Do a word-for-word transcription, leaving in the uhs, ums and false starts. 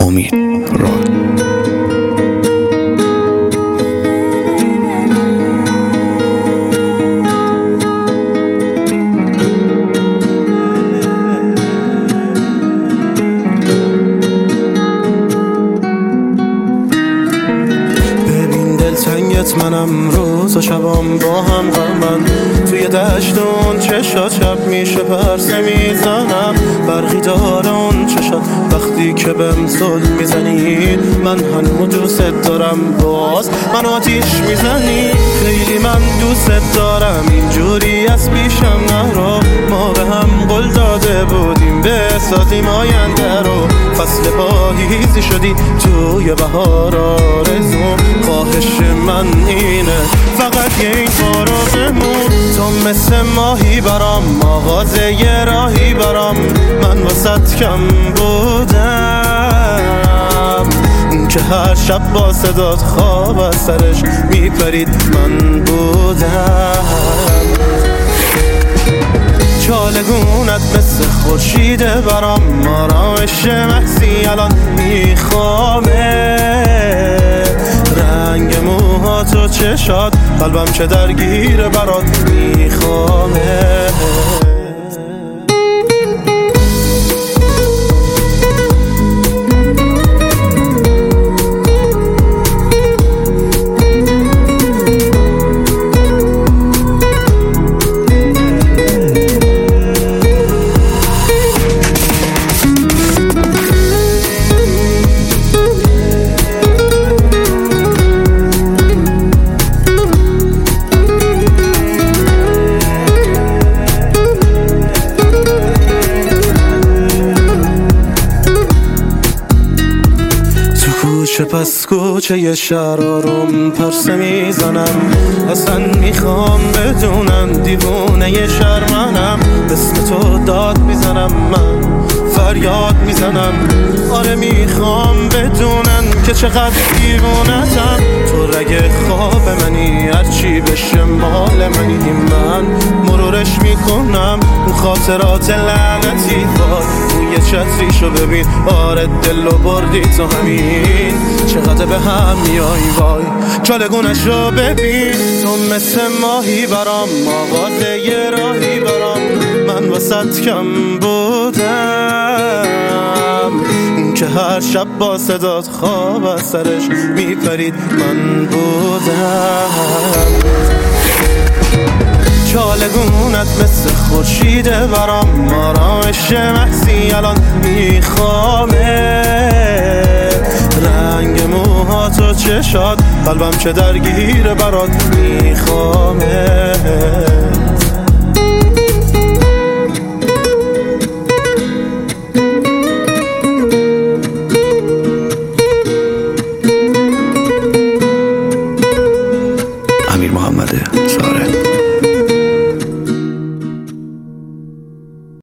امید راد. منم روز و شبام با هم غمن، توی دشت اون چشات شب میشه پرسه میزنم، برقی داره اون چشات وقتی که بهم زل میزنی، من هنو دوست دارم باز من آتیش میزنی، خیلی من دوست دارم اینجوری از پیشم نرو، ما به هم قول داده بودیم بسازیم آینده رو، فصل پاییزی شدی توی بهار آرزوم، خواهش من اینه فقط یه این کارو بمون، تو مثل ماهی برام مغازه یه راهی برام، من واسط کم بودم که هر شب با صدات خواب از سرش میپرید من بودم، چالگونت مثل خورشیده برام، آرامش محسی الان میخوامه، رنگ موهات و چشات قلبم چه درگیر برات میخوامه. کوچه پس کوچه یه شهر آروم پرسه میزنم، اصلا میخوام بدونم دیوونه یه شهر منم، اسم تو داد میزنم من فریاد میزنم، آره میخوام بدونم که چقدر دیوونتم، تو رگ خواب منی هرچی بشه مال منی، من مرورش میکنم اون خاطرات لعنتی، وای اون یه چتریشو ببین، آره دلو بردی تو همین، چقدر به هم میای وای چالگونش رو ببین، تو مثل ماهی برام مغازه یه راهی برام، من واسط کم بودم که هر شب با صدات خواب از سرش میپرید من بودم، چالگونت مثل خورشیده برام، آرامش محسی الان میخوامه، رنگ موهات و چشات قلبم چه درگیر برات میخوامه.